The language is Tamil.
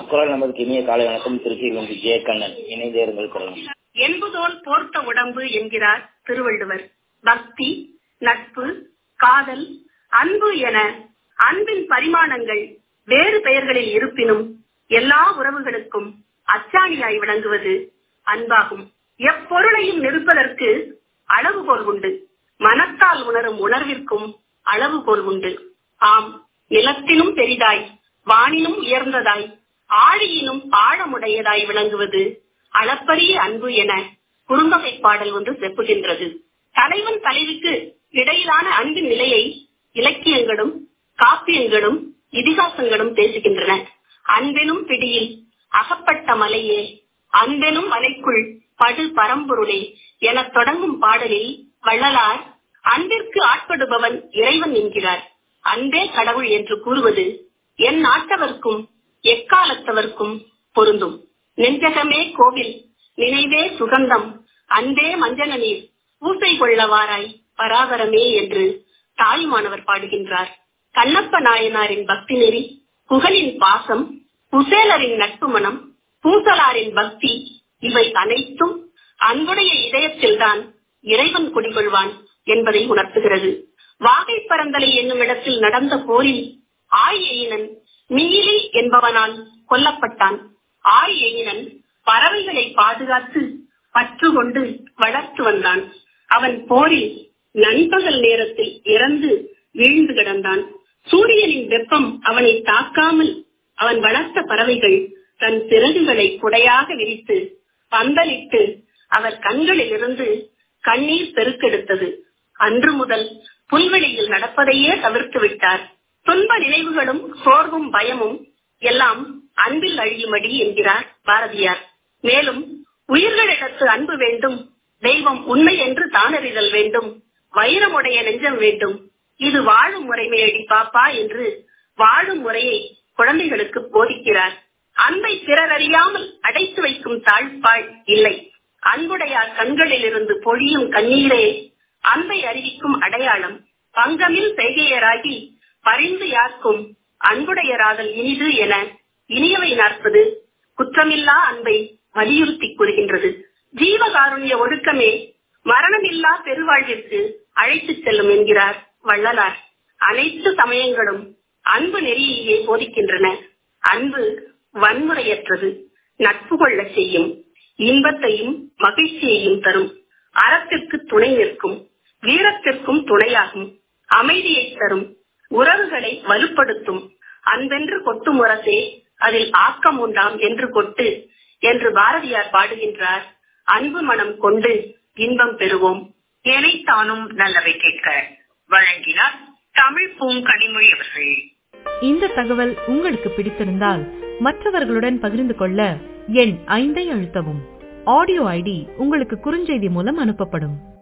குரல் நமக்கு இனிய காலை வணக்கம். திருச்சியிலிருந்து ஜே கண்ணன். இணைந்தேருங்கள் குரல். என்பதோல் போர்த்த உடம்பு என்கிறார் திருவள்ளுவர். பக்தி, நட்பு, காதல், அன்பு என அன்பின் பரிமாணங்கள் வேறு பெயர்களில் இருப்பினும் எல்லா உறவுகளுக்கும் அச்சாணியாய் விளங்குவது அன்பாகும். எப்பொருளையும் நிற்பதற்கு அளவுகோல் உண்டு. மனத்தால் உணரும் உணர்விற்கும் அளவுகோல் உண்டு. ஆம், நிலத்திலும் பெரிதாய், வானிலும் உயர்ந்ததாய், ஆழியிலும் ஆழமுடையதாய் விளங்குவது அளப்பரிய அன்பு என குறுந்தொகை பாடல் ஒன்று செப்புகின்றது. தலைவன் தலைவிக்கு இடையிலான அன்பின் நிலையை இலக்கியங்களும் காப்பியங்களும் இதிகாசங்களும் பேசுகின்றன. அன்பெனும் பிடியில் அகப்பட்ட மலையே, அன்பெனும் மலைக்குள் படு பரம்பொருளே என தொடங்கும் பாடலில் வள்ளலார் அன்பிற்கு ஆட்படுபவன் இறைவன் என்கிறார். அன்பே கடவுள் என்று கூறுவது என் நாட்டவர்க்கும் எக்காலத்தவர்க்கும் பொருந்தும். நெஞ்சகமே கோவில், நினைவே சுகந்தம், அன்பே மஞ்சன நீர், பூசை கொள்ளவாராய் பராபரமே என்று தாய்மானவர் பாடுகின்றார். கண்ணப்ப நாயனாரின் பக்தி நெறி, புகழின் பாசம், குசேலரின் நட்பு மனம், பூசலாரின் பக்தி, இவை அனைத்தும் அன்புடைய இதயத்தில்தான் இறைவன் குடிகொள்வான் என்பதை உணர்த்துகிறது. வாகை பரந்தலை என்னும் இடத்தில் நடந்த போரில் ஆயெயினன் மீலி என்பவனால் கொல்லப்பட்டான். ஆயெயினன் பறவைகளை பாதுகாத்து பற்று கொண்டு வளர்த்து வந்தான். அவன் போரில் நண்பகல் நேரத்தில் இறந்து வீழ்ந்து கிடந்தான். சூரியனின் வெப்பம் அவனை தாக்காமல் அவன் வளர்த்த பறவைகள் தன் சிறகுகளை குடையாக விரித்து பந்தலிட்டு அவர் கண்களில் இருந்து கண்ணீர் பெருக்கெடுத்தது. அன்று முதல் புல்வெளியில் நடப்பதையே தவிர்த்து விட்டார். துன்ப நினைவுகளும் சோர்வும் பயமும் எல்லாம் அன்பில் அழியுமடி என்கிறார் பாரதியார். மேலும் உயிர்களிடத்து அன்பு வேண்டும், தெய்வம் உண்மை என்று தானறிதல் வேண்டும், வைரமுடைய நெஞ்சம் வேண்டும், இது வாழும் முறைமையடி பாப்பா என்று வாழும் முறையை குழந்தைகளுக்கு போதிக்கிறார். அன்பை பிறர் அறியாமல் அடைத்து வைக்கும் தாழ்பாள் இல்லை. அன்புடையார் கண்களில் இருந்து பொழியும் கண்ணீரே அன்பை அறிவிக்கும் அடையாளம். பங்கமில் செய்கையராகி பரிந்து யார்க்கும் அன்புடையராதல் இனிது என இனியவை நாற்பது குற்றமில்லா அன்பை வலியுறுத்தி கூறுகின்றது. ஜீவகாருண்ய ஒழுக்கமே மரணமில்லா பெருவாழ்விற்கு அழைத்து செல்லும் என்கிறார் வள்ளலார். அனைத்து சமயங்களும் அன்பு நெறியையே போதிக்கின்றன. அன்பு வன்முறையற்றது, நட்பு கொள்ள செய்யும், இன்பத்தையும் மகிழ்ச்சியையும் தரும், அறத்திற்கு துணை நிற்கும், வீரத்திற்கும் துணையாகும், அமைதியை தரும், உறவுகளை வலுப்படுத்தும். அன்பென்று கொட்டு முரசே அதில் ஆக்கம் உண்டாம் என்று கொட்டு என்று பாரதியார் பாடுகின்றார். அன்பு மனம் கொண்டு இன்பம் பெறுவோம். எனைத்தானும் நல்லவை கேட்க வழங்கினார் தமிழ் பூங்கனிமொழி அவர்கள். இந்த தகவல் உங்களுக்கு பிடித்திருந்தால் மற்றவர்களுடன் பகிர்ந்து கொள்ள எண் 5 அழுத்தவும். ஆடியோ ஐடி உங்களுக்கு குறுஞ்செய்தி மூலம் அனுப்பப்படும்.